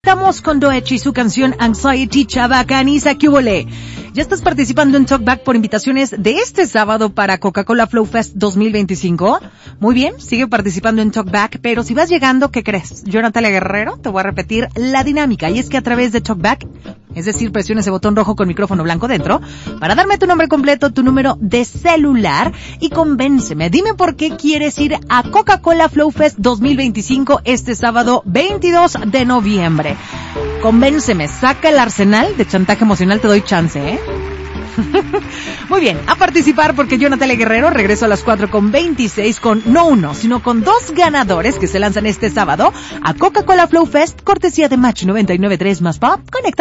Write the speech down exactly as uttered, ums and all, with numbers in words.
estamos con Doechii y su canción Anxiety Chabacaniza. ¿Qué huele? ¿Ya estás participando en Talkback por invitaciones de este sábado para Coca-Cola Flow Fest dos mil veinticinco? Muy bien, sigue participando en Talkback, pero si vas llegando, ¿qué crees? Yo, Natalia Guerrero, te voy a repetir la dinámica, y es que a través de Talkback, es decir, presiona ese botón rojo con micrófono blanco dentro, para darme tu nombre completo, tu número de celular, y convénceme, dime por qué quieres ir a Coca-Cola Flow Fest dos mil veinticinco este sábado veintidós de noviembre. Convénceme, saca el arsenal de chantaje emocional, te doy chance, ¿eh? Muy bien, a participar porque yo, Natalia Guerrero, regreso a las cuatro con veintiséis con no uno, sino con dos ganadores que se lanzan este sábado a Coca-Cola Flow Fest, cortesía de Match noventa y nueve punto tres más Pop. Conecta.